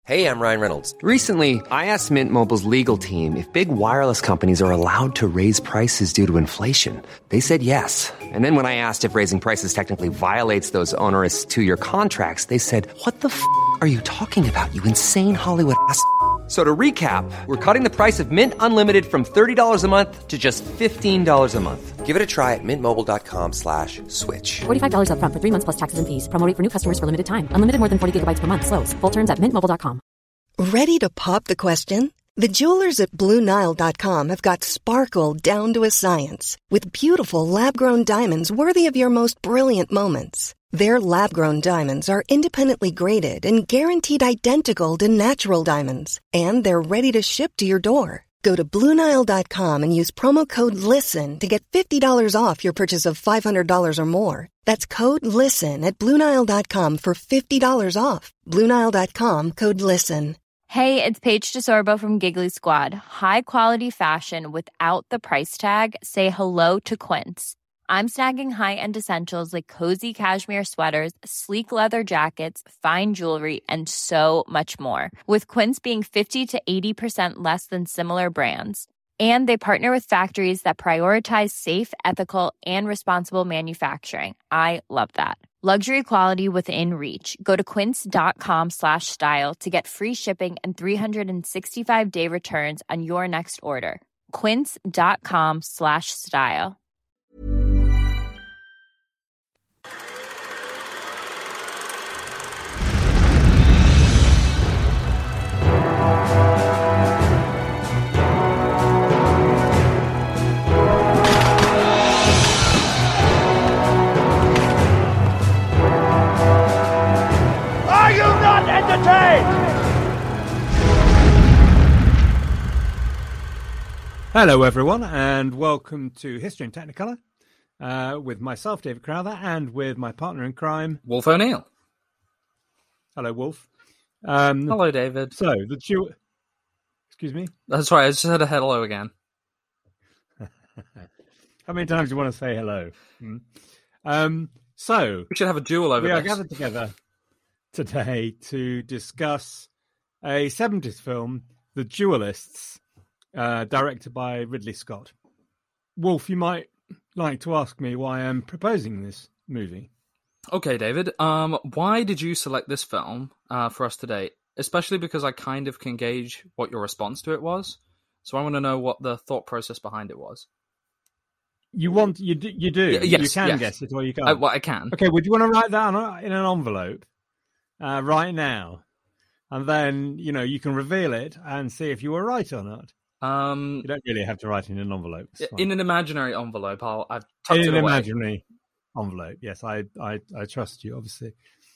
Hey, I'm Ryan Reynolds. Recently, I asked Mint Mobile's legal team if big wireless companies are allowed to raise prices due to inflation. They said yes. And then when I asked if raising prices technically violates those onerous two-year contracts, they said, "What the f*** are you talking about, you insane Hollywood ass?" So to recap, we're cutting the price of Mint Unlimited from $30 a month to just $15 a month. Give it a try at mintmobile.com/switch. $45 up front for 3 months plus taxes and fees. Promo rate for new customers for limited time. Unlimited more than 40 gigabytes per month. Slows full terms at mintmobile.com. Ready to pop the question? The jewelers at BlueNile.com have got sparkle down to a science with beautiful lab-grown diamonds worthy of your most brilliant moments. Their lab-grown diamonds are independently graded and guaranteed identical to natural diamonds, and they're ready to ship to your door. Go to BlueNile.com and use promo code LISTEN to get $50 off your purchase of $500 or more. That's code LISTEN at BlueNile.com for $50 off. BlueNile.com, code LISTEN. Hey, it's Paige DeSorbo from Giggly Squad. High quality fashion without the price tag. Say hello to Quince. I'm snagging high-end essentials like cozy cashmere sweaters, sleek leather jackets, fine jewelry, and so much more. With Quince being 50 to 80% less than similar brands. And they partner with factories that prioritize safe, ethical, and responsible manufacturing. I love that. Luxury quality within reach. Go to quince.com/style to get free shipping and 365-day returns on your next order. Quince.com/style. Are you not entertained? Hello, everyone, and welcome to History in Technicolor with myself, David Crowther, and with my partner in crime, Wolf O'Neill. Hello, Wolf. Hello, David. So, Excuse me? That's right, I just said a hello again. How many times do you want to say hello? So, we should have a duel over this. We are this. gathered together today to discuss a 70s film, The Duelists, directed by Ridley Scott. Wolf, you might like to ask me why I'm proposing this movie. Okay, David. Why did you select this film for us today? Especially because I kind of can gauge what your response to it was. So I want to know what the thought process behind it was. You do. Yes, you can yes. guess it or you can't. Well, I can. Okay, would you want to write that in an envelope right now? And then, you can reveal it and see if you were right or not. You don't really have to write in an envelope. In an imaginary envelope, I've tucked it away. In an imaginary envelope, yes. I trust you, obviously.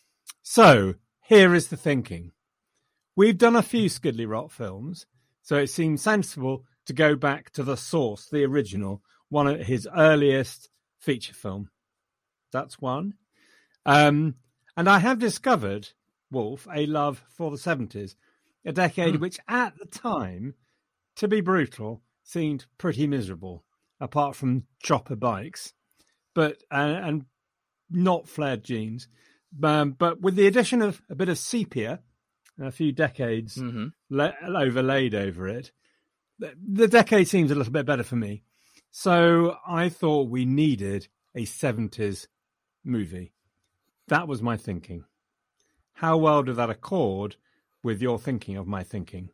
So, here is the thinking. We've done a few Skidley Rot films, so it seems sensible to go back to the source, the original, one of his earliest feature film. That's one. And I have discovered, Wolf, a love for the 70s, a decade which at the time, to be brutal, seemed pretty miserable, apart from chopper bikes, but and not flared jeans. But with the addition of a bit of sepia, a few decades overlaid over it, the decade seems a little bit better for me. So I thought we needed a 70s movie. That was my thinking. How well did that accord with your thinking of my thinking?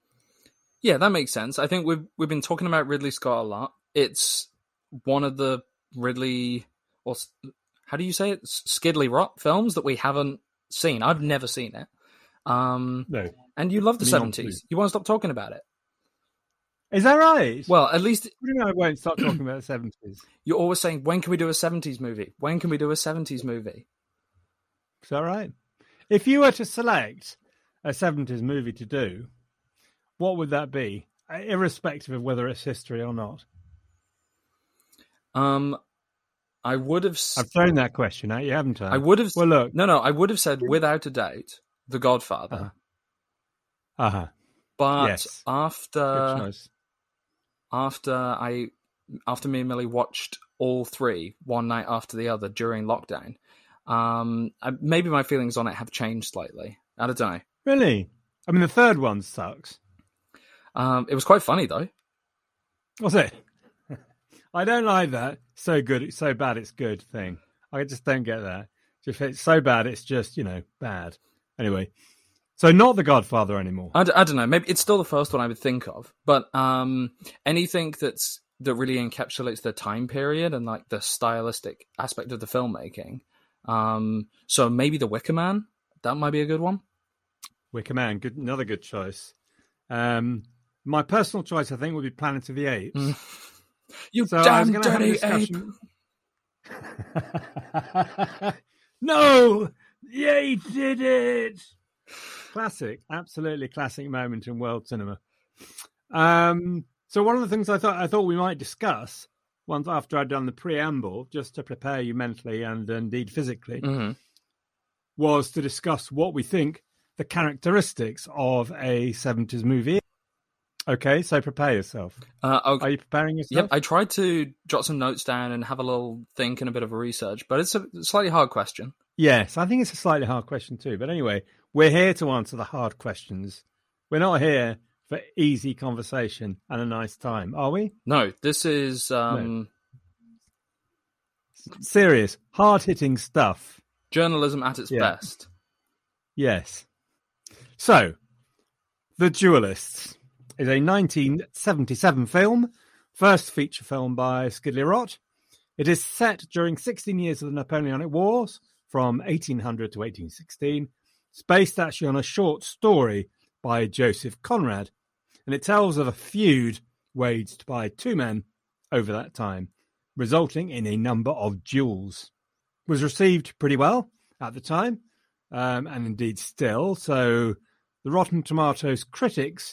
Yeah, that makes sense. I think we've been talking about Ridley Scott a lot. It's one of the Ridley, or how do you say it? Skidley Rot films that we haven't seen. I've never seen it. No. And you love the 70s. You won't stop talking about it. Is that right? Well, at least... What do you mean I won't start talking about the 70s? You're always saying, when can we do a 70s movie? When can we do a 70s movie? Is that right? If you were to select a 70s movie to do, what would that be? Irrespective of whether it's history or not. I would have... I've thrown that question at you, haven't I? I would have... Well, look. No, I would have said, without a doubt, The Godfather. But yes. after me and Millie watched all three one night after the other during lockdown, maybe my feelings on it have changed slightly. I don't know. Really? I mean, the third one sucks. It was quite funny, though. Was it? I don't like that. So good, it's so bad, it's good thing. I just don't get that. If it's so bad, it's just, bad. Anyway, so not The Godfather anymore. I don't know. Maybe it's still the first one I would think of. But anything that really encapsulates the time period and like the stylistic aspect of the filmmaking. So maybe The Wicker Man. That might be a good one. Wicker Man, another good choice. My personal choice, I think, would be Planet of the Apes. You damn dirty ape! No, the ape did it. Classic, absolutely classic moment in world cinema. So one of the things I thought we might discuss once after I'd done the preamble, just to prepare you mentally and indeed physically, was to discuss what we think the characteristics of a 70s movie is. Okay, so prepare yourself. Okay. Are you preparing yourself? Yep, I tried to jot some notes down and have a little think and a bit of a research, but it's a slightly hard question. Yes, I think it's a slightly hard question too. But anyway, we're here to answer the hard questions. We're not here for easy conversation and a nice time, are we? No, this is serious, hard-hitting stuff. Journalism at its best. Yes. So, The Duelists is a 1977 film, first feature film by Skidley Roth. It is set during 16 years of the Napoleonic Wars, from 1800 to 1816. It's based actually on a short story by Joseph Conrad, and it tells of a feud waged by two men over that time, resulting in a number of duels. It was received pretty well at the time, and indeed still. So the Rotten Tomatoes critics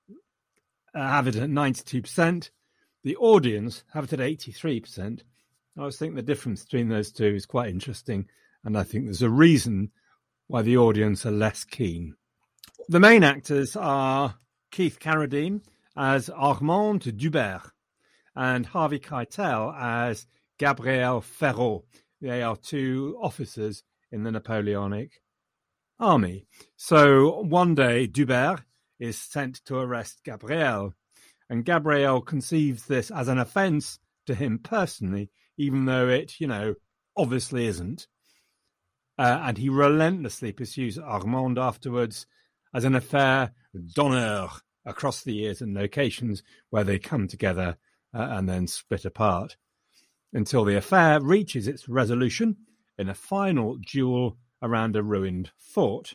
have it at 92%. The audience have it at 83%. I always think the difference between those two is quite interesting, and I think there's a reason why the audience are less keen. The main actors are Keith Carradine as Armand Dubert and Harvey Keitel as Gabriel Ferraud. They are two officers in the Napoleonic army. So one day, Dubert is sent to arrest Gabriel, and Gabriel conceives this as an offence to him personally, even though it, obviously isn't. And he relentlessly pursues Armand afterwards as an affair d'honneur across the years and locations where they come together and then split apart, until the affair reaches its resolution in a final duel around a ruined fort.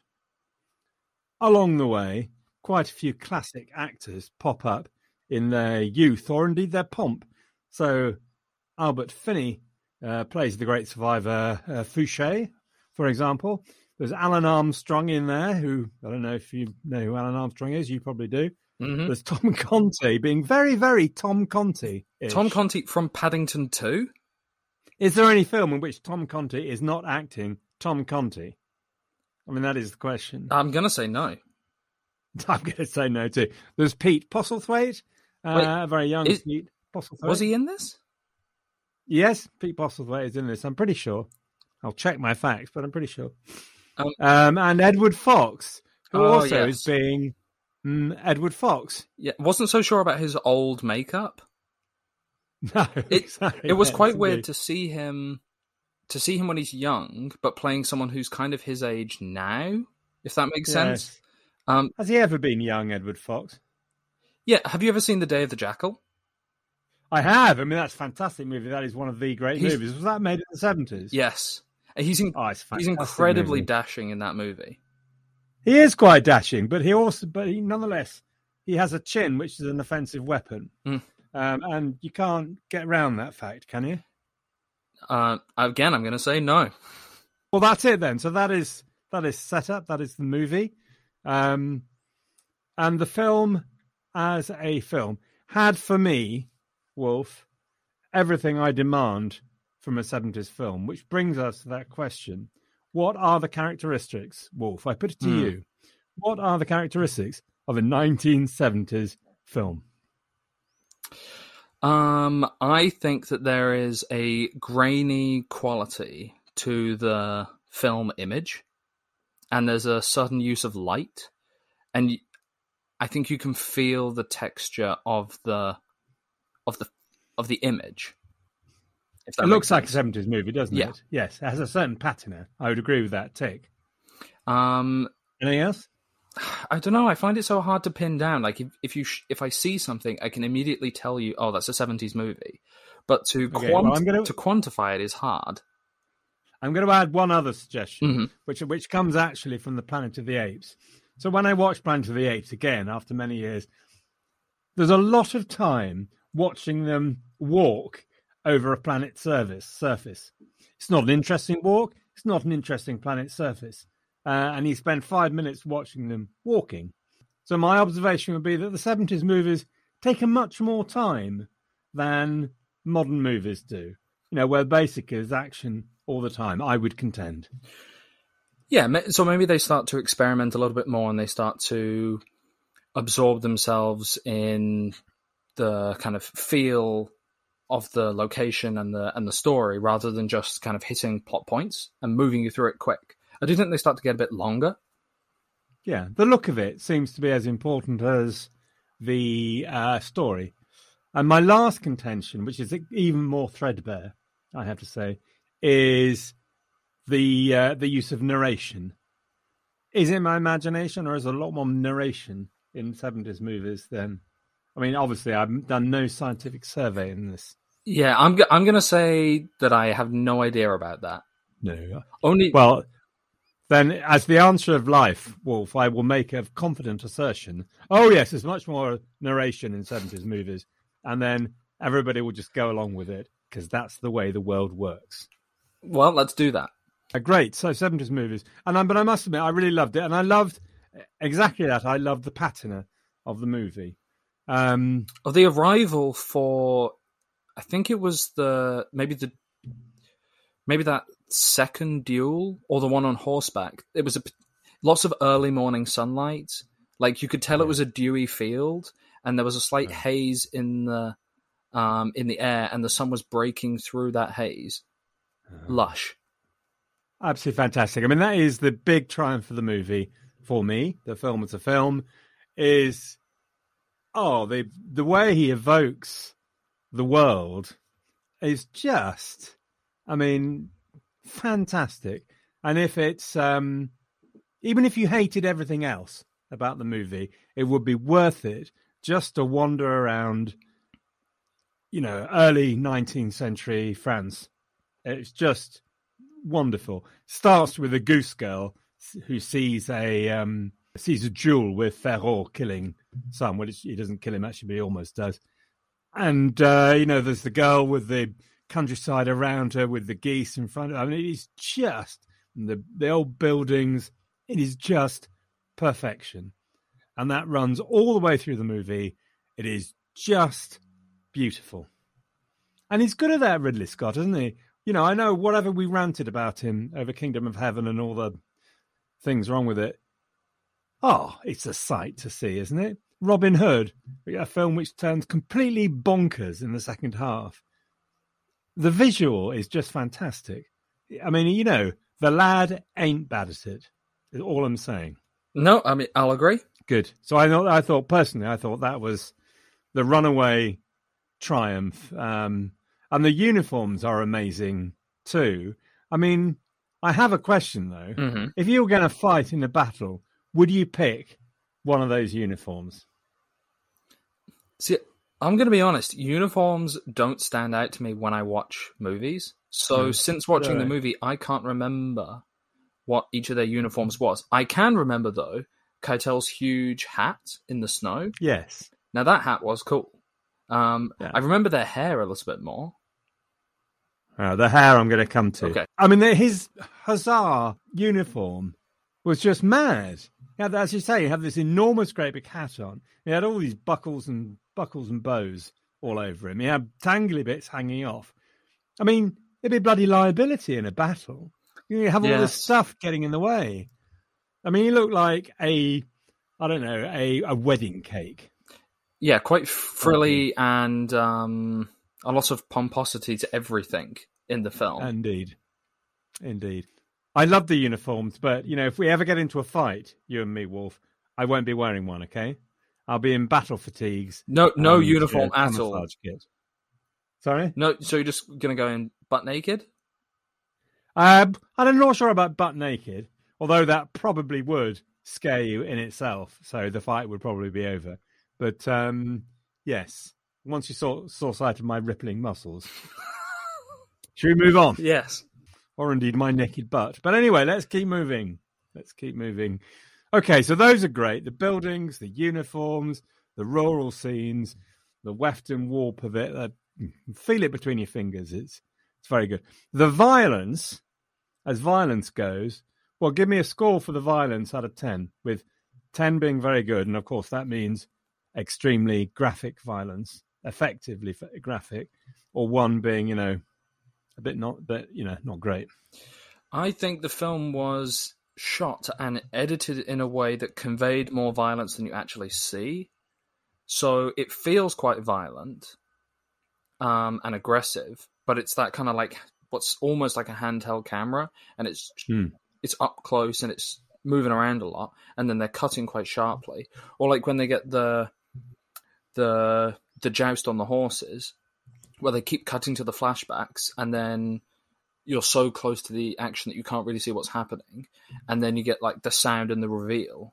Along the way, quite a few classic actors pop up in their youth or indeed their pomp. So Albert Finney plays the great survivor Fouché, for example. There's Alan Armstrong in there, who, I don't know if you know who Alan Armstrong is, you probably do. Mm-hmm. There's Tom Conti being very, very Tom Conti-ish. Tom Conti from Paddington 2? Is there any film in which Tom Conti is not acting Tom Conti? I mean, that is the question. I'm going to say no. I'm going to say no too. There's Pete Postlethwaite, very young Pete Postlethwaite. Was he in this? Yes, Pete Postlethwaite is in this. I'm pretty sure. I'll check my facts, but I'm pretty sure. And Edward Fox, who also is being Edward Fox. Yeah, wasn't so sure about his old makeup. No, it was quite weird to see him when he's young, but playing someone who's kind of his age now, if that makes sense. Has he ever been young, Edward Fox? Yeah. Have you ever seen The Day of the Jackal? I have. I mean, that's a fantastic movie. That is one of the great movies. Was that made in the 70s? Yes. He's incredibly dashing in that movie. He is quite dashing, but nonetheless, he has a chin, which is an offensive weapon. And you can't get around that fact, can you? Again, I'm going to say no. Well, that's it then. So that is set up. That is the movie. And the film, as a film, had for me, Wolf, everything I demand from a 70s film, which brings us to that question. What are the characteristics, Wolf? I put it to you. What are the characteristics of a 1970s film? I think that there is a grainy quality to the film image, and there's a certain use of light, and I think you can feel the texture of the image. If that It looks makes like a 70s movie, doesn't Yeah. it? Yes, it has a certain patina. I would agree with that. Tick. Anything else? I don't know. I find it so hard to pin down. Like if I see something, I can immediately tell you, oh, that's a 70s movie. But to to quantify it is hard. I'm going to add one other suggestion, which comes actually from the Planet of the Apes. So when I watched Planet of the Apes again after many years, there's a lot of time watching them walk over a planet's surface. It's not an interesting walk. It's not an interesting planet surface. And you spend 5 minutes watching them walking. So my observation would be that the 70s movies take a much more time than modern movies do. Where basically there's action all the time, I would contend. Yeah, so maybe they start to experiment a little bit more and they start to absorb themselves in the kind of feel of the location and the story rather than just kind of hitting plot points and moving you through it quick. I do think they start to get a bit longer. Yeah, the look of it seems to be as important as the story. And my last contention, which is even more threadbare, I have to say, is the use of narration. Is it my imagination, or is there a lot more narration in 70s movies than... I mean, obviously, I've done no scientific survey in this. Yeah, I'm going to say that I have no idea about that. No. Well, then, as the answer of life, Wolf, I will make a confident assertion. Oh, yes, there's much more narration in 70s movies. And then everybody will just go along with it, because that's the way the world works. Well, let's do that. Great. So 70s movies. But I must admit, I really loved it. And I loved exactly that. I loved the patina of the movie. The arrival for, I think it was maybe that second duel or the one on horseback. It was lots of early morning sunlight. Like you could tell it was a dewy field, and there was a slight haze in the air, and the sun was breaking through that haze. Lush. Absolutely fantastic. I mean, that is the big triumph of the movie for me. The film as a film is, the way he evokes the world is just, I mean, fantastic. And if it's, even if you hated everything else about the movie, it would be worth it just to wander around, early 19th century France. It's just wonderful. Starts with a goose girl who sees a duel with Ferrot killing some. Well, he doesn't kill him actually, but he almost does. And there's the girl with the countryside around her with the geese in front of her. I mean, it is just the old buildings. It is just perfection, and that runs all the way through the movie. It is just beautiful, and he's good at that, Ridley Scott, isn't he? I know whatever we ranted about him over Kingdom of Heaven and all the things wrong with it. Oh, it's a sight to see, isn't it? Robin Hood, a film which turns completely bonkers in the second half. The visual is just fantastic. I mean, the lad ain't bad at it, is all I'm saying. No, I mean, I'll agree. Good. So I thought that was the runaway triumph. And the uniforms are amazing too. I mean, I have a question though. Mm-hmm. If you were going to fight in a battle, would you pick one of those uniforms? See, I'm going to be honest. Uniforms don't stand out to me when I watch movies. So since watching the movie, I can't remember what each of their uniforms was. I can remember, though, Keitel's huge hat in the snow. Yes. Now, that hat was cool. I remember their hair a little bit more. The hair I'm going to come to. Okay. I mean, his hussar uniform was just mad. As you say, he had this enormous great big hat on. He had all these buckles and bows all over him. He had tangly bits hanging off. I mean, it'd be bloody liability in a battle. You have all this stuff getting in the way. I mean, he looked like a wedding cake. Yeah, quite frilly and a lot of pomposity to everything in the film. Indeed. I love the uniforms, but, if we ever get into a fight, you and me, Wolf, I won't be wearing one, okay? I'll be in battle fatigues. No uniform at all. Camouflage kit. Sorry? No, so you're just going to go in butt naked? I'm not sure about butt naked, although that probably would scare you in itself. So the fight would probably be over. But yes, once you saw sight of my rippling muscles. Should we move on? Yes. Or indeed my naked butt. But anyway, let's keep moving. Okay, so those are great. The buildings, the uniforms, the rural scenes, the western warp of it. Feel it between your fingers. It's very good. The violence, as violence goes, well, give me a score for the violence out of 10, with 10 being very good. And of course, that means extremely graphic violence, effectively graphic, or 1 being, a bit not great. I think the film was shot and edited in a way that conveyed more violence than you actually see. So it feels quite violent and aggressive, but it's that kind of like what's almost like a handheld camera, and it's up close and it's moving around a lot, and then they're cutting quite sharply. Or like when they get the joust on the horses, where they keep cutting to the flashbacks, and then you're so close to the action that you can't really see what's happening, and then you get like the sound and the reveal.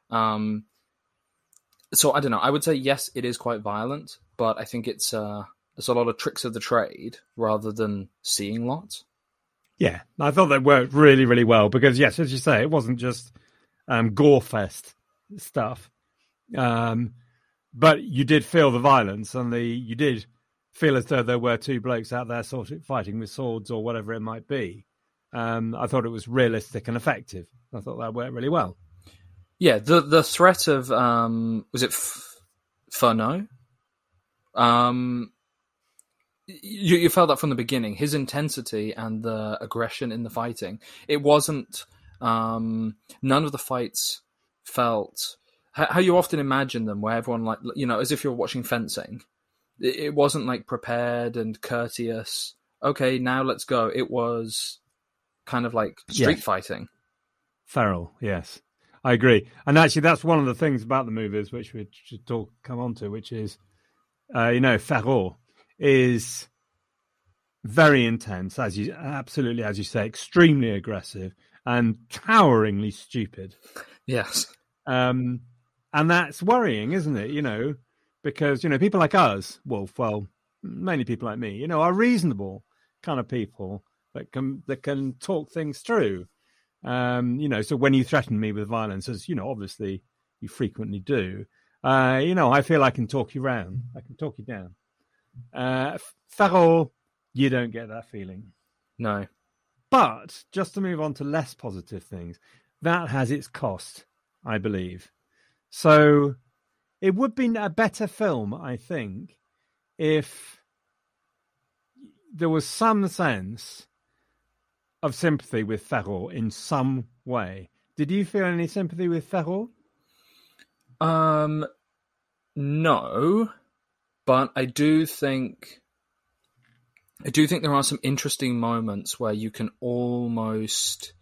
So I don't know. I would say yes, it is quite violent, but I think it's a lot of tricks of the trade rather than seeing lots. Yeah, I thought that worked really, really well because, yes, as you say, it wasn't just gore-fest stuff, but you did feel the violence, and you did feel as though there were 2 blokes out there sort of fighting with swords or whatever it might be. I thought it was realistic and effective. I thought that worked really well. Yeah, the threat of was it Furneaux? You felt that from the beginning. His intensity and the aggression in the fighting. It wasn't. None of the fights felt how you often imagine them, where everyone as if you're watching fencing. It wasn't like prepared and courteous. Okay, now let's go. It was kind of like street fighting. Feral, yes. I agree. And actually, that's one of the things about the movies which we should come on to, which is, Feral is very intense, as you say, extremely aggressive and toweringly stupid. Yes. And that's worrying, isn't it? Because, people like us, well, mainly people like me, are reasonable kind of people that can talk things through. So when you threaten me with violence, as, obviously you frequently do, I feel I can talk you round. I can talk you down. Feral, you don't get that feeling. No. But just to move on to less positive things, that has its cost, I believe. So it would be a better film, I think, if there was some sense of sympathy with Feral in some way. Did you feel any sympathy with Feral? No, but I do think there are some interesting moments where you can almost,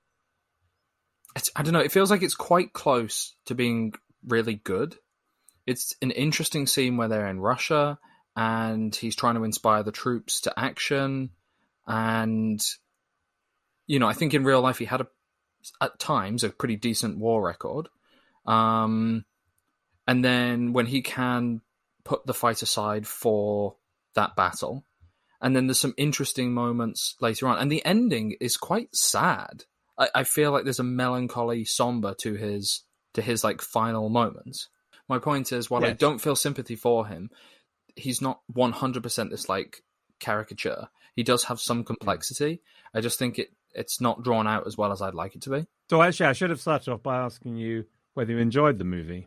I don't know, it feels like it's quite close to being really good. It's an interesting scene where they're in Russia and he's trying to inspire the troops to action. And, I think in real life he had at times a pretty decent war record. And then when he can put the fight aside for that battle, and then there's some interesting moments later on. And the ending is quite sad. I feel like there's a melancholy somber to his like final moments. My point is, while I don't feel sympathy for him, he's not 100% this like caricature. He does have some complexity. I just think it's not drawn out as well as I'd like it to be. So actually, I should have started off by asking you whether you enjoyed the movie.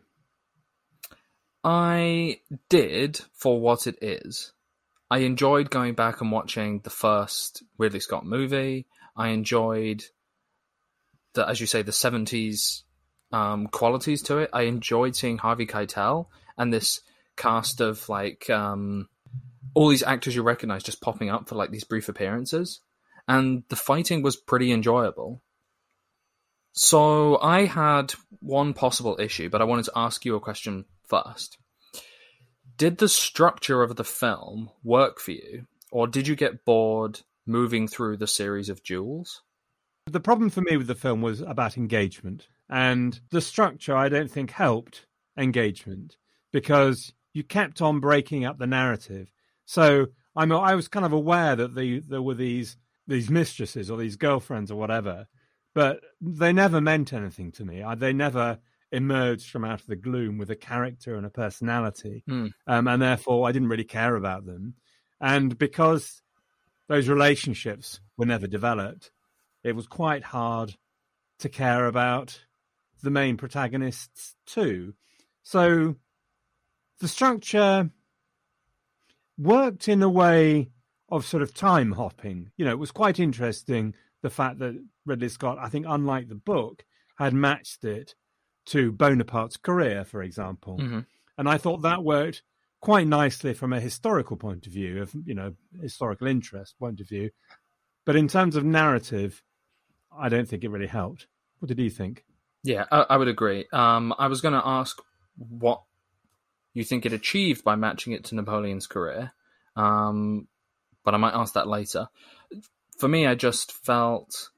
I did, for what it is. I enjoyed going back and watching the first Ridley Scott movie. I enjoyed as you say, the 70s qualities to it. I enjoyed seeing Harvey Keitel and this cast of like all these actors you recognize just popping up for like these brief appearances, and the fighting was pretty enjoyable. So I had one possible issue, but I wanted to ask you a question first. Did the structure of the film work for you, or did you get bored moving through the series of duels? The problem for me with the film was about engagement, and the structure I don't think helped engagement because you kept on breaking up the narrative. So I was kind of aware that there were these mistresses or these girlfriends or whatever, but they never meant anything to me. They never emerged from out of the gloom with a character and a personality, and therefore I didn't really care about them. And because those relationships were never developed, it was quite hard to care about the main protagonists too. So the structure worked in a way of sort of time hopping. You know, it was quite interesting, the fact that Ridley Scott, I think, unlike the book, had matched it to Bonaparte's career, for example. Mm-hmm. And I thought that worked quite nicely from a historical point of view, of, you know, historical interest point of view. But in terms of narrative, I don't think it really helped. What did you think? Yeah, I would agree. I was going to ask what you think it achieved by matching it to Napoleon's career, but I might ask that later. For me, I just felt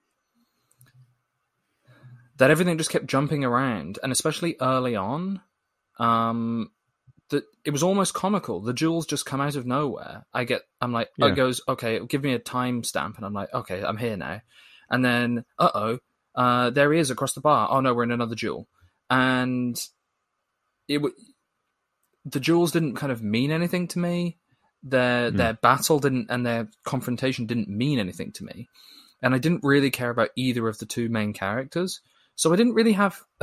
that everything just kept jumping around, and especially early on, that it was almost comical. The duels just come out of nowhere. I'm like, It goes, okay, give me a timestamp, and I'm like, okay, I'm here now. And then, there he is across the bar. Oh no, we're in another duel. And the duels didn't kind of mean anything to me. Their battle didn't, and their confrontation didn't mean anything to me. And I didn't really care about either of the two main characters. So I didn't really have a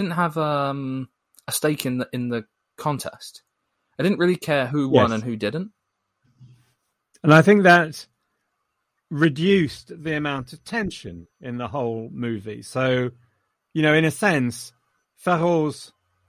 stake in the contest. I didn't really care who won and who didn't. And I think that reduced the amount of tension in the whole movie. So, you know, in a sense, Ferrot's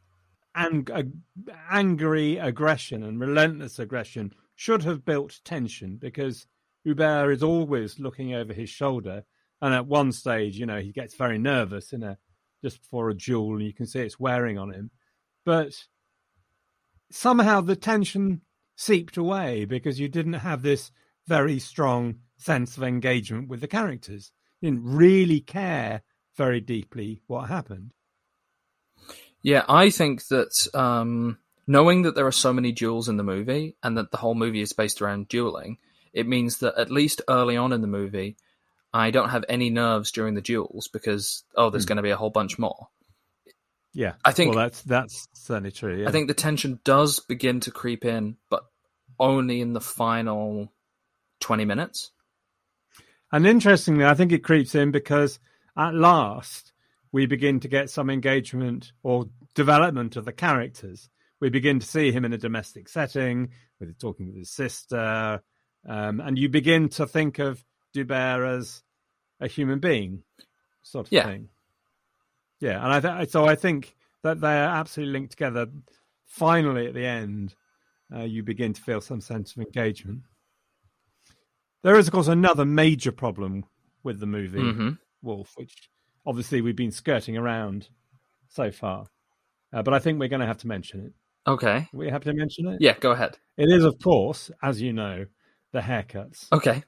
angry aggression and relentless aggression should have built tension, because Hubert is always looking over his shoulder. And at one stage, you know, he gets very nervous just before a duel, and you can see it's wearing on him. But somehow the tension seeped away because you didn't have this very strong sense of engagement with the characters. You didn't really care very deeply what happened. Yeah, I think that knowing that there are so many duels in the movie and that the whole movie is based around dueling, it means that at least early on in the movie, I don't have any nerves during the duels because, there's going to be a whole bunch more. Yeah, I think that's certainly true. Yeah. I think the tension does begin to creep in, but only in the final 20 minutes. And interestingly, I think it creeps in because at last we begin to get some engagement or development of the characters. We begin to see him in a domestic setting, with talking with his sister, and you begin to think of Hubert as a human being, sort of thing. Yeah, and I think that they are absolutely linked together. Finally, at the end, you begin to feel some sense of engagement. There is, of course, another major problem with the movie, Wolf, which obviously we've been skirting around so far. But I think we're going to have to mention it. Okay. We have to mention it? Yeah, go ahead. It is, of course, as you know, the haircuts. Okay.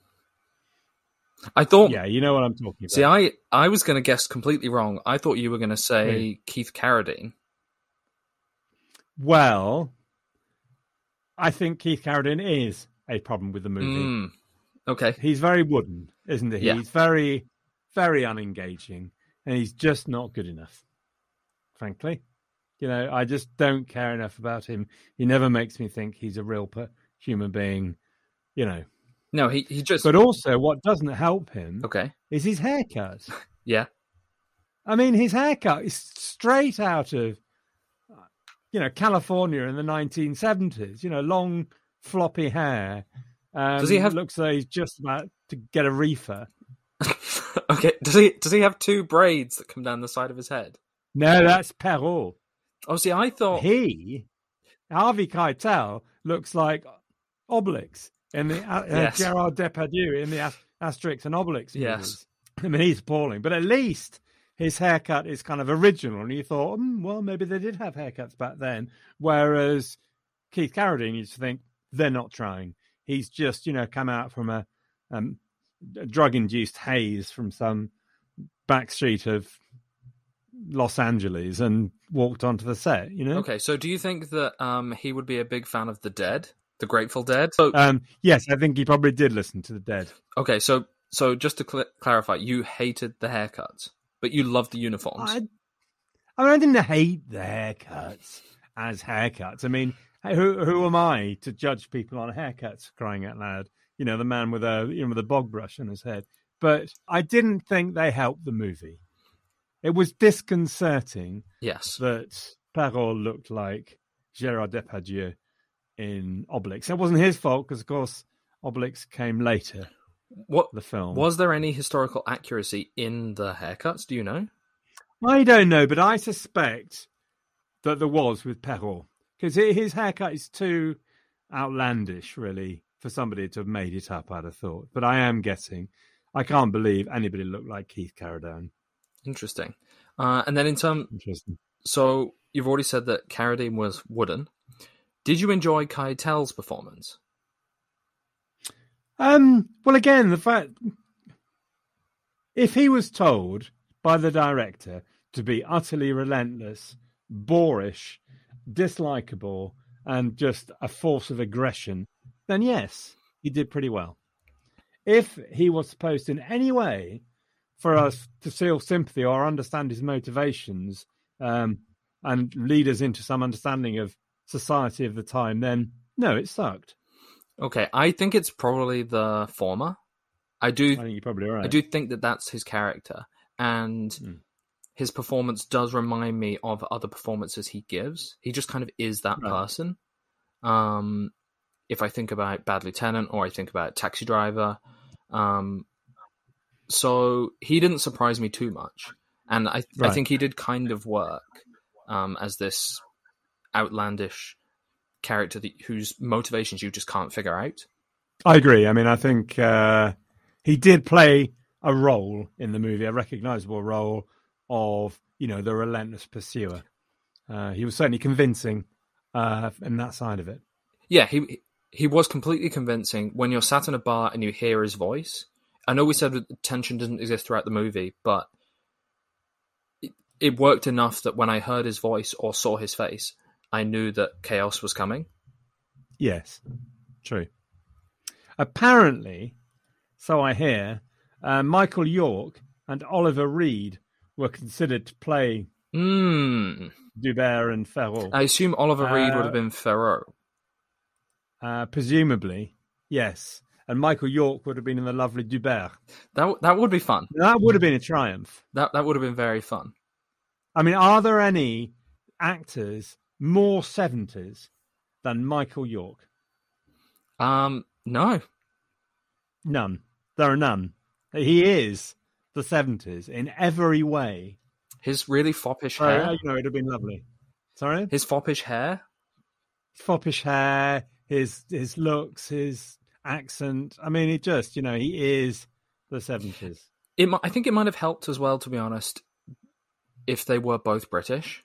I thought... Yeah, you know what I'm talking about. See, I was going to guess completely wrong. I thought you were going to say Keith Carradine. Well, I think Keith Carradine is a problem with the movie. Okay. He's very wooden, isn't he? Yeah. He's very, very unengaging, and he's just not good enough, frankly. You know, I just don't care enough about him. He never makes me think he's a real human being, you know. No, he just... But also, what doesn't help him is his haircut. Yeah. I mean, his haircut is straight out of, you know, California in the 1970s. You know, long, floppy hair. Does he have... Looks like he's just about to get a reefer. Okay. Does he have two braids that come down the side of his head? No, that's Perrault. Oh, see, I thought... Harvey Keitel, looks like Obelix in the Gerard Depardieu in the Asterix and Obelix movies. Yes. I mean, he's appalling. But at least his haircut is kind of original, and you thought, well, maybe they did have haircuts back then. Whereas Keith Carradine, you just think they're not trying. He's just, come out from a drug-induced haze from some back street of Los Angeles and walked onto the set. Okay, so do you think that he would be a big fan of the Dead, the Grateful Dead? So, yes, I think he probably did listen to the Dead. Okay, so just to clarify, you hated the haircuts, but you loved the uniforms. I didn't hate the haircuts as haircuts. I mean, who am I to judge people on haircuts? Crying out loud, the man with a bog brush on his head. But I didn't think they helped the movie. It was disconcerting. Yes, that Perrault looked like Gérard Depardieu in Obelix. It wasn't his fault because, of course, Obelix came later. The film. Was there any historical accuracy in the haircuts? Do you know? I don't know, but I suspect that there was with Perrault, because his haircut is too outlandish, really, for somebody to have made it up, I'd have thought. But I am guessing. I can't believe anybody looked like Keith Carradine. Interesting. And then Interesting. So you've already said that Carradine was wooden. Did you enjoy Keitel's performance? Well, again, the fact, if he was told by the director to be utterly relentless, boorish, dislikable, and just a force of aggression, then yes, he did pretty well. If he was supposed in any way for us to feel sympathy or understand his motivations and lead us into some understanding of society of the time, then no, it sucked. Okay, I think it's probably the former. I think you're probably right. I do think that that's his character, and his performance does remind me of other performances he gives. He just kind of is that person. If I think about Bad Lieutenant or I think about Taxi Driver, so he didn't surprise me too much, and I think he did kind of work as this outlandish character whose motivations you just can't figure out. I agree. I mean, I think he did play a role in the movie, a recognizable role of, the relentless pursuer. He was certainly convincing in that side of it. Yeah, he was completely convincing. When you're sat in a bar and you hear his voice, I know we said that tension doesn't exist throughout the movie, but it worked enough that when I heard his voice or saw his face, I knew that chaos was coming. Yes, true. Apparently, so I hear, Michael York and Oliver Reed were considered to play Dubert and Ferrot. I assume Oliver Reed would have been Ferrot. Presumably, yes. And Michael York would have been in the lovely Dubert. That would be fun. That would have been a triumph. That would have been very fun. I mean, are there any actors more 70s than Michael York? No. None. There are none. He is the 70s in every way. His really foppish hair. It'd have been lovely. Sorry? His foppish hair. Foppish hair, his looks, his accent. I mean, he is the 70s. I think it might have helped as well, to be honest, if they were both British.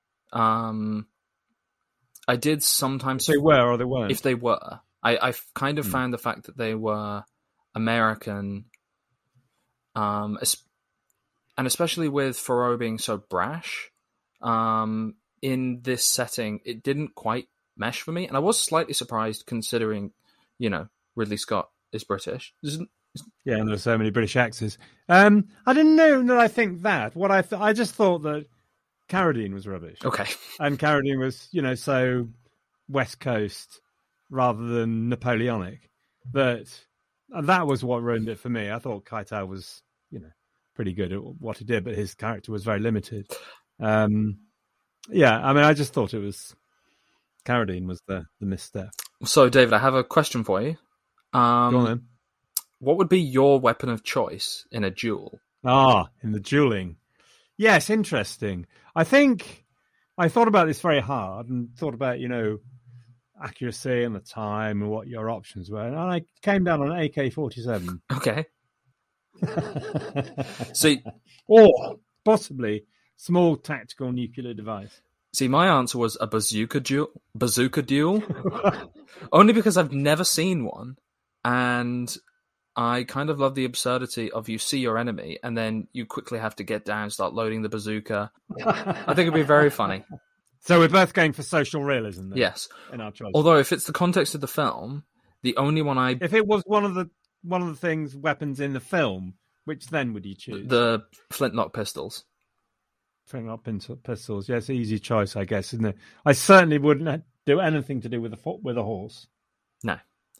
I did sometimes... They were or they weren't? If they were. I kind of found the fact that they were American, and especially with Ferrot being so brash, in this setting, it didn't quite mesh for me. And I was slightly surprised considering, Ridley Scott is British. Yeah, and there's so many British actors. I didn't know that I think that. I just thought that Carradine was rubbish. Okay. And Carradine was, so West Coast rather than Napoleonic. But that was what ruined it for me. I thought Keitel was, pretty good at what he did, but his character was very limited. I just thought it was Carradine was the misstep. So, David, I have a question for you. Go on then. What would be your weapon of choice in a duel? In the dueling. Yes, interesting. I think I thought about this very hard and thought about, accuracy and the time and what your options were. And I came down on AK-47. Okay. So, possibly small tactical nuclear device. See, my answer was a bazooka duel. Only because I've never seen one, and I kind of love the absurdity of you see your enemy, and then you quickly have to get down, start loading the bazooka. I think it'd be very funny. So we're both going for social realism then, Yes. in our choice. Although if it's the context of the film, the only one If it was one of the things, weapons in the film, which then would you choose? the flintlock pistols. Flintlock pistols. Yes, easy choice, I guess, isn't it? I certainly wouldn't do anything to do with a horse. No.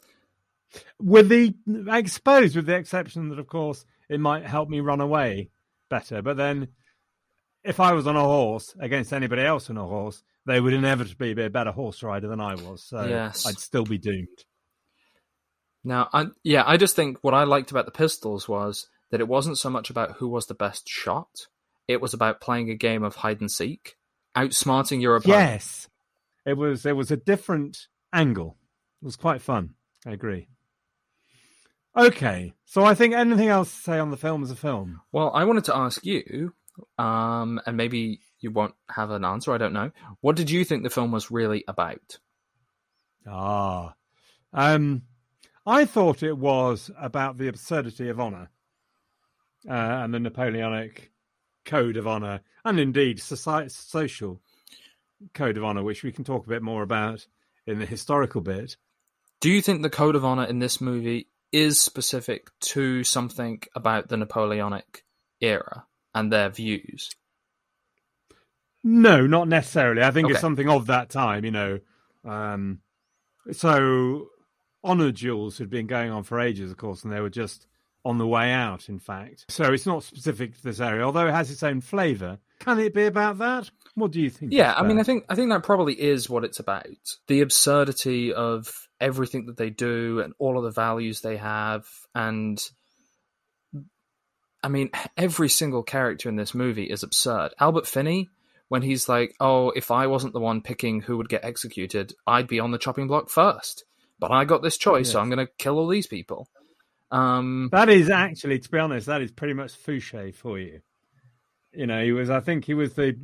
I suppose, with the exception that, of course, it might help me run away better. But then, if I was on a horse against anybody else on a horse, they would inevitably be a better horse rider than I was. So Yes. I'd still be doomed. Now, I just think what I liked about the pistols was that it wasn't so much about who was the best shot. It was about playing a game of hide and seek, outsmarting your opponent. Yes, it was a different angle. It was quite fun. I agree. Okay, so I think anything else to say on the film as a film? Well, I wanted to ask you, and maybe you won't have an answer, I don't know. What did you think the film was really about? I thought it was about the absurdity of honour and the Napoleonic code of honour, and indeed social code of honour, which we can talk a bit more about in the historical bit. Do you think the code of honour in this movie is specific to something about the Napoleonic era and their views? No, not necessarily. I think Okay. it's something of that time, So honour duels had been going on for ages, of course, and they were just on the way out, in fact. So it's not specific to this area, although it has its own flavour. Can it be about that? What do you think? Yeah, it's I mean, about? I think that probably is what it's about. The absurdity of everything that they do and all of the values they have. And I mean, every single character in this movie is absurd. Albert Finney, when he's like, oh, if I wasn't the one picking who would get executed, I'd be on the chopping block first. But I got this choice, so I'm going to kill all these people. That is actually, to be honest, that is pretty much Fouché for you. I think he was the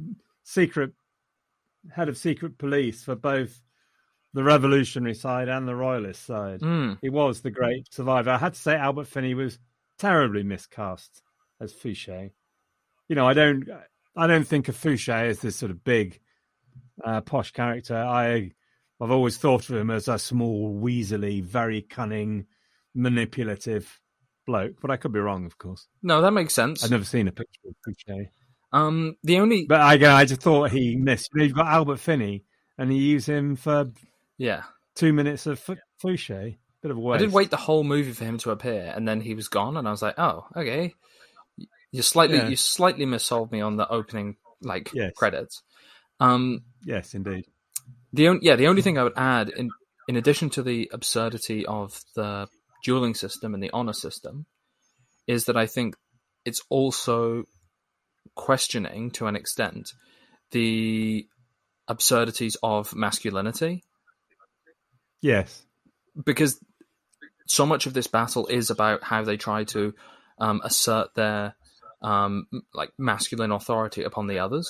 head of secret police for both the revolutionary side and the royalist side. He was the great survivor. I had to say Albert Finney was terribly miscast as Fouché. I don't think of Fouché as this sort of big, posh character. I've always thought of him as a small, weaselly, very cunning, manipulative bloke, but I could be wrong, of course. No, that makes sense. I've never seen a picture of Fouché. But I just thought he missed. You've got Albert Finney, and you use him for 2 minutes of Fouché. Bit of a waste. I did wait the whole movie for him to appear, and then he was gone, and I was like, oh, okay. You slightly missold me on the opening credits. Yes, indeed. The only thing I would add, in addition to the absurdity of the dueling system and the honor system, is that I think it's also questioning, to an extent, the absurdities of masculinity. Yes. Because so much of this battle is about how they try to assert their masculine authority upon the others.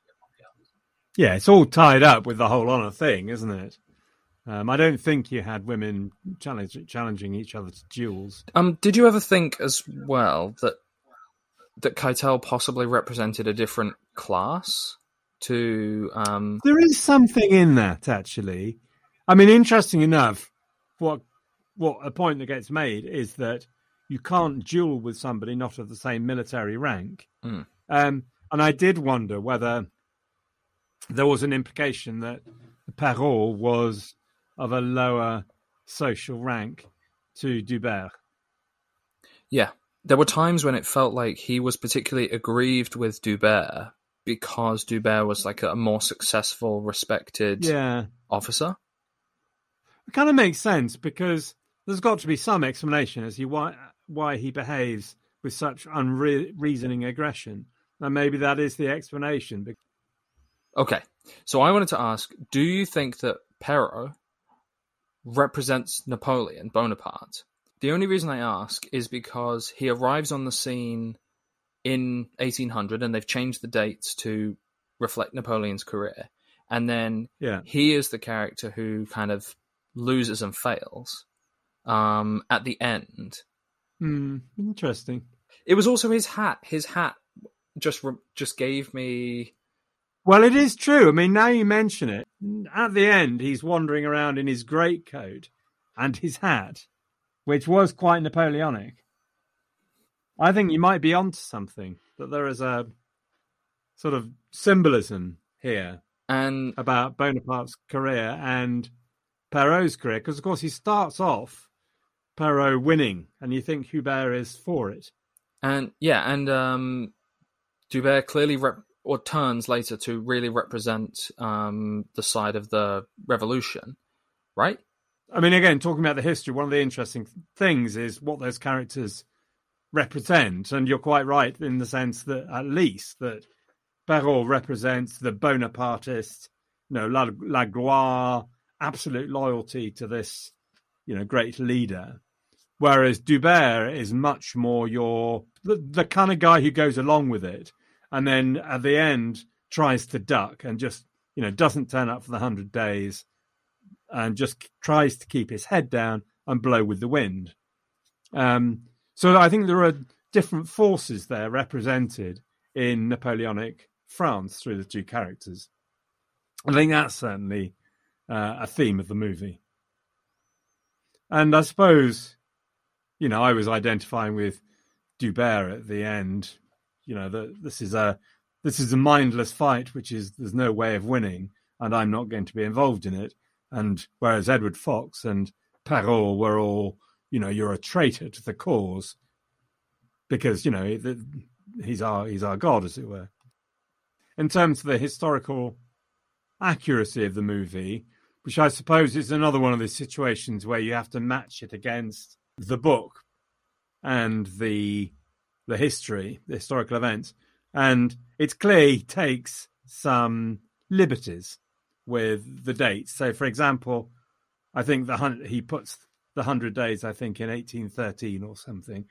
Yeah, it's all tied up with the whole honour thing, isn't it? I don't think you had women challenging each other to duels. Did you ever think as well that Keitel possibly represented a different class to... There is something in that, actually. I mean, interesting enough, what a point that gets made is that you can't duel with somebody not of the same military rank. And I did wonder whether there was an implication that Perrault was of a lower social rank to Dubert. Yeah. There were times when it felt like he was particularly aggrieved with Dubert because Dubert was like a more successful, respected officer. It kind of makes sense because there's got to be some explanation as to why he behaves with such unreasoning aggression. And maybe that is the explanation. Okay, so I wanted to ask, do you think that Perrault represents Napoleon Bonaparte? The only reason I ask is because he arrives on the scene in 1800, and they've changed the dates to reflect Napoleon's career. And then he is the character who kind of loses and fails at the end. Interesting. It was also his hat. His hat just gave me... Well, it is true. I mean, now you mention it, at the end, he's wandering around in his greatcoat and his hat, which was quite Napoleonic. I think you might be onto something, that there is a sort of symbolism here and about Bonaparte's career and Perrault's career, because, of course, he starts off Perrault winning, and you think Hubert is for it. And, Joubert clearly turns later to really represent the side of the revolution, right? I mean, again, talking about the history, one of the interesting things is what those characters represent, and you're quite right in the sense that at least that Perrault represents the Bonapartist, la gloire, absolute loyalty to this, great leader, whereas Joubert is much more the kind of guy who goes along with it, and then at the end tries to duck and just doesn't turn up for the 100 days, and just tries to keep his head down and blow with the wind. So I think there are different forces there represented in Napoleonic France through the two characters. I think that's certainly a theme of the movie. And I suppose, I was identifying with Joubert at the end, that this is a mindless fight, there's no way of winning, and I'm not going to be involved in it. And whereas Edward Fox and Perrault were all, you're a traitor to the cause because, he's our god, as it were. In terms of the historical accuracy of the movie, which I suppose is another one of these situations where you have to match it against the book and the history, the historical events. And it's clear he takes some liberties with the dates. So, for example, I think he puts the 100 days, I think, in 1813 or something.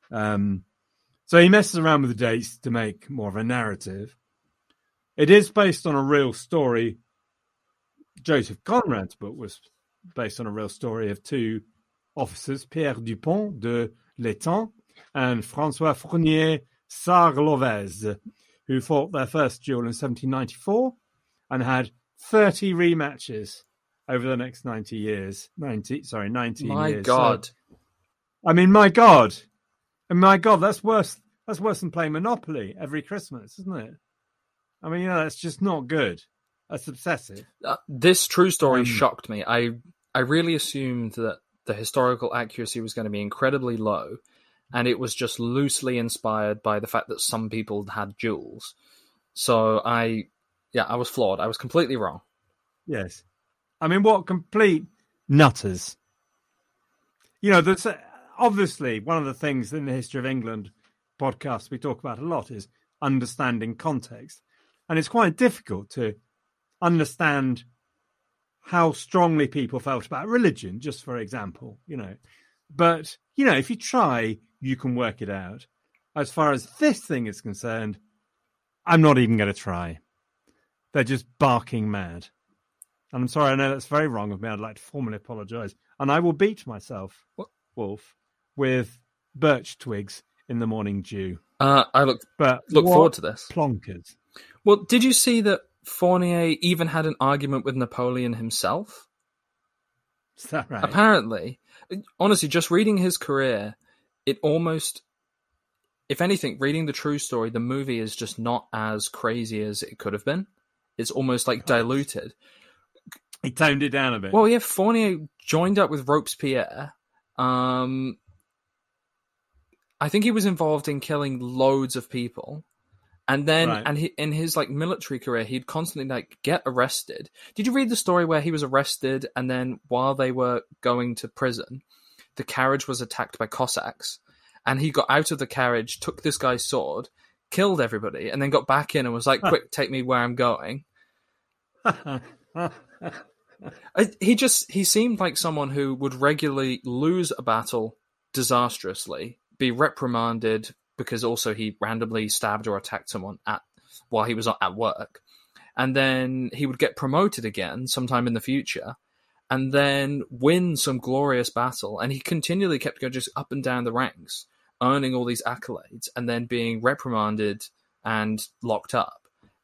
So he messes around with the dates to make more of a narrative. It is based on a real story. Joseph Conrad's book was based on a real story of two officers, Pierre Dupont de l'Étang and François Fournier Sarlovez, who fought their first duel in 1794 and had 30 rematches over the next 19 years. My years. God. So, I mean, my God, that's worse than playing Monopoly every Christmas, isn't it? I mean, that's just not good. That's obsessive. This true story shocked me. I really assumed that the historical accuracy was going to be incredibly low, and it was just loosely inspired by the fact that some people had duels. So I was flawed. I was completely wrong. Yes. I mean, what complete nutters. There's obviously one of the things in the History of England podcast we talk about a lot is understanding context. And it's quite difficult to understand how strongly people felt about religion, just for example, But, if you try, you can work it out. As far as this thing is concerned, I'm not even going to try. They're just barking mad. And I'm sorry, I know that's very wrong of me. I'd like to formally apologise. And I will beat myself, Wolf, with birch twigs in the morning dew. I look forward to this. Plonkers. Well, did you see that Fournier even had an argument with Napoleon himself? Is that right? Apparently. Honestly, just reading his career, it almost... If anything, reading the true story, the movie is just not as crazy as it could have been. It's almost like diluted. He toned it down a bit. Well, yeah, Fournier joined up with Robespierre. I think he was involved in killing loads of people. And then, in his military career, he'd constantly get arrested. Did you read the story where he was arrested, and then while they were going to prison, the carriage was attacked by Cossacks, and he got out of the carriage, took this guy's sword, killed everybody, and then got back in and was like, "Quick, take me where I'm going." He seemed like someone who would regularly lose a battle disastrously, be reprimanded because also he randomly stabbed or attacked someone while he was at work. And then he would get promoted again sometime in the future and then win some glorious battle. And he continually kept going just up and down the ranks, earning all these accolades and then being reprimanded and locked up.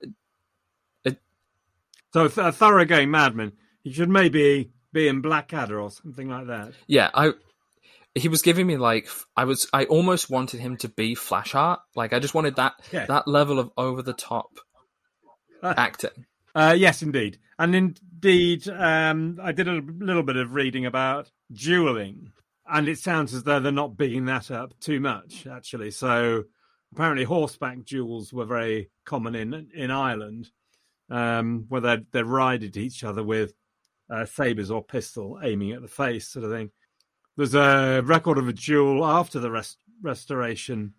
So a thoroughgoing madman. He should maybe be in Blackadder or something like that. Yeah, he was giving me I almost wanted him to be Flashheart. Like I just wanted that level of over the top acting. Yes, indeed. And indeed, I did a little bit of reading about dueling, and it sounds as though they're not bigging that up too much, actually. So apparently horseback duels were very common in Ireland, where they'd ride at each other with sabres or pistol aiming at the face, sort of thing. There's a record of a duel after the Restoration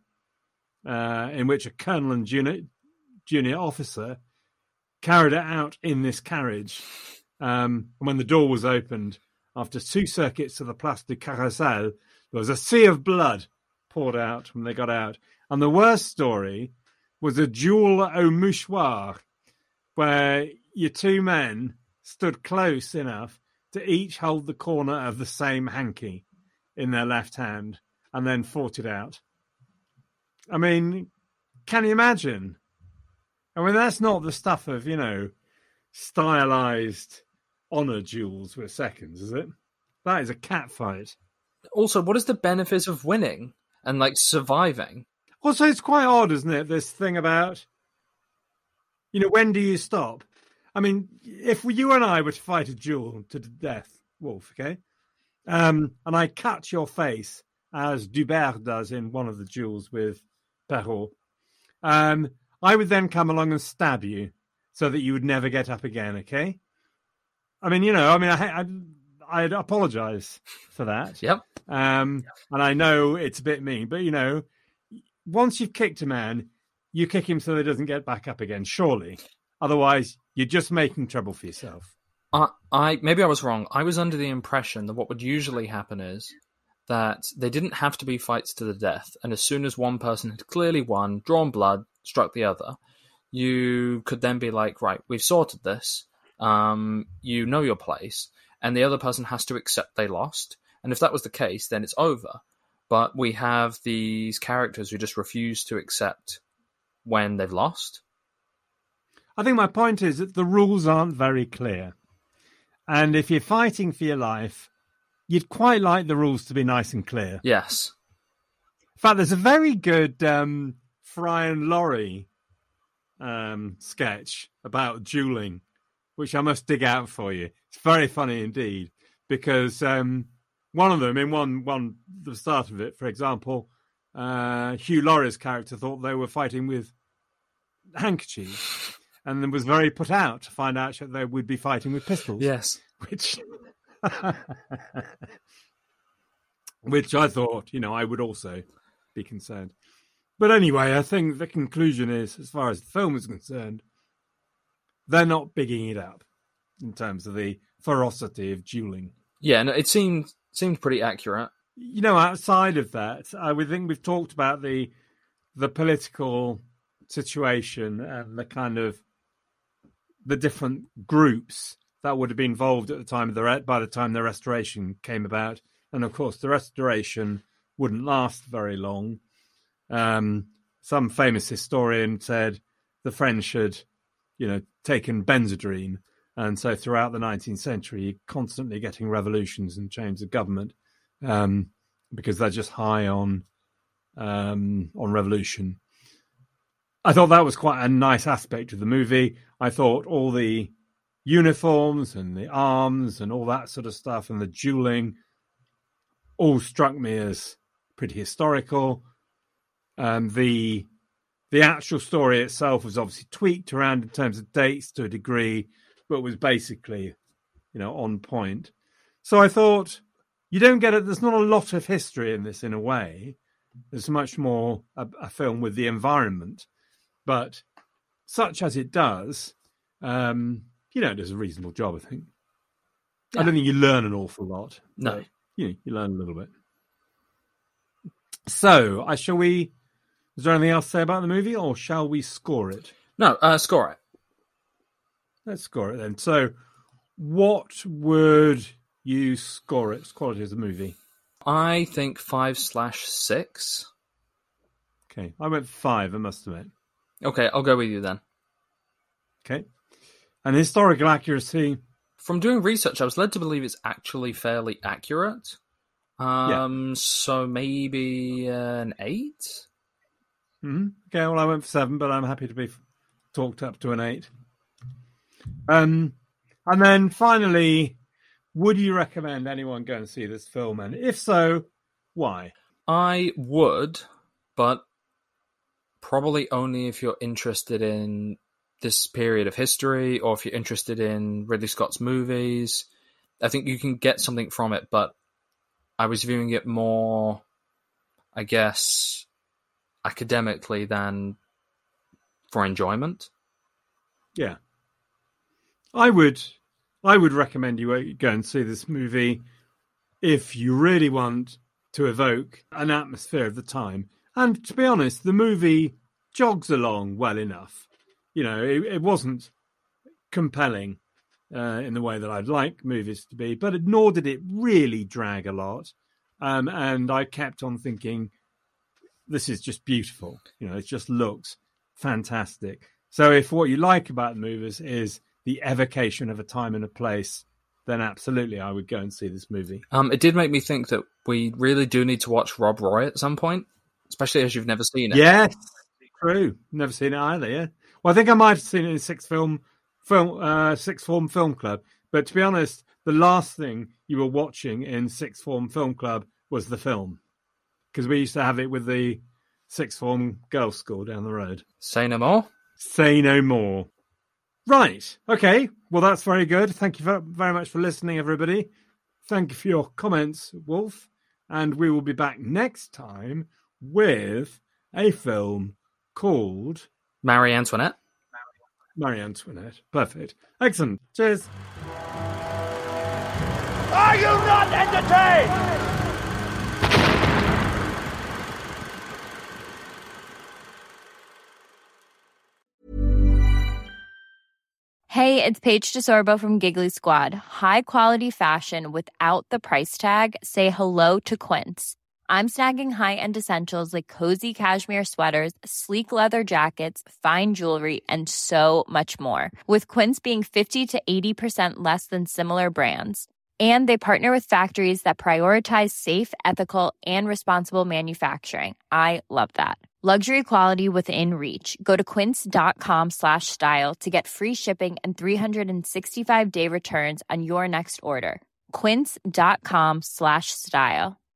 in which a colonel and junior officer carried it out in this carriage. And when the door was opened, after 2 circuits of the Place du Carrousel, there was a sea of blood poured out when they got out. And the worst story was a duel au mouchoir, where your 2 men stood close enough to each hold the corner of the same hanky in their left hand and then fought it out. I mean, can you imagine? I mean, that's not the stuff of, stylized honor duels with seconds, is it? That is a cat fight. Also, what is the benefit of winning and, surviving? Also, it's quite odd, isn't it, this thing about, when do you stop? I mean, if you and I were to fight a duel to the death, Wolf, okay? And I cut your face, as Dubert does in one of the duels with Perrault, I would then come along and stab you so that you would never get up again, okay? I mean, I'd apologize for that. Yep. And I know it's a bit mean, but, once you've kicked a man, you kick him so that he doesn't get back up again, surely. Otherwise, you're just making trouble for yourself. Maybe I was wrong. I was under the impression that what would usually happen is that they didn't have to be fights to the death, and as soon as one person had clearly won, drawn blood, struck the other, you could then be like, right, we've sorted this, you know your place, and the other person has to accept they lost, and if that was the case, then it's over. But we have these characters who just refuse to accept when they've lost. I think my point is that the rules aren't very clear. And if you're fighting for your life, you'd quite like the rules to be nice and clear. Yes. In fact, there's a very good Fry and Laurie sketch about dueling, which I must dig out for you. It's very funny indeed, because one of them, in the start of it, for example, Hugh Laurie's character thought they were fighting with handkerchiefs, and then was very put out to find out that they would be fighting with pistols. Yes. Which I thought, I would also be concerned. But anyway, I think the conclusion is, as far as the film is concerned, they're not bigging it up in terms of the ferocity of dueling. Yeah, no, it seemed pretty accurate. Outside of that, I would think we've talked about the political situation and the kind of the different groups that would have been involved at the time by the time the Restoration came about. And of course, the Restoration wouldn't last very long. Some famous historian said the French had, taken Benzedrine. And so throughout the 19th century, you're constantly getting revolutions and change of government because they're just high on revolution. I thought that was quite a nice aspect of the movie. I thought all the uniforms and the arms and all that sort of stuff and the dueling all struck me as pretty historical. The actual story itself was obviously tweaked around in terms of dates to a degree, but was basically, on point. So I thought you don't get it. There's not a lot of history in this in a way. There's much more a film with the environment, but such as it does, it does a reasonable job, I think. Yeah. I don't think you learn an awful lot. No. You learn a little bit. So, shall we Is there anything else to say about the movie, or shall we score it? No, score it. Let's score it then. So, what would you score its quality as a movie? I think 5/6. Okay, I went 5, I must admit. Okay, I'll go with you then. Okay. And historical accuracy? From doing research, I was led to believe it's actually fairly accurate. So maybe an 8? Mm-hmm. Okay, well, I went for 7, but I'm happy to be talked up to an 8. And then finally, would you recommend anyone go and see this film? And if so, why? I would, but probably only if you're interested in this period of history, or if you're interested in Ridley Scott's movies. I think you can get something from it, but I was viewing it more, I guess, academically than for enjoyment. Yeah. I would recommend you go and see this movie if you really want to evoke an atmosphere of the time. And to be honest, the movie jogs along well enough. You know, it wasn't compelling in the way that I'd like movies to be, but nor did it really drag a lot. And I kept on thinking, this is just beautiful. You know, it just looks fantastic. So if what you like about the movies is the evocation of a time and a place, then absolutely I would go and see this movie. It did make me think that we really do need to watch Rob Roy at some point, especially as you've never seen it. Yes, true. Never seen it either, yeah. Well, I think I might have seen it in Sixth Form Film Club. But to be honest, the last thing you were watching in Sixth Form Film Club was the film. Because we used to have it with the Sixth Form Girls' School down the road. Say no more? Say no more. Right. Okay. Well, that's very good. Thank you very much for listening, everybody. Thank you for your comments, Wolf. And we will be back next time with a film called Marie Antoinette. Marie Antoinette. Perfect. Excellent. Cheers. Are you not entertained? Hey, it's Paige DeSorbo from Giggly Squad. High quality fashion without the price tag. Say hello to Quince. I'm snagging high-end essentials like cozy cashmere sweaters, sleek leather jackets, fine jewelry, and so much more. With Quince being 50 to 80% less than similar brands. And they partner with factories that prioritize safe, ethical, and responsible manufacturing. I love that. Luxury quality within reach. Go to quince.com/style to get free shipping and 365-day returns on your next order. Quince.com/style.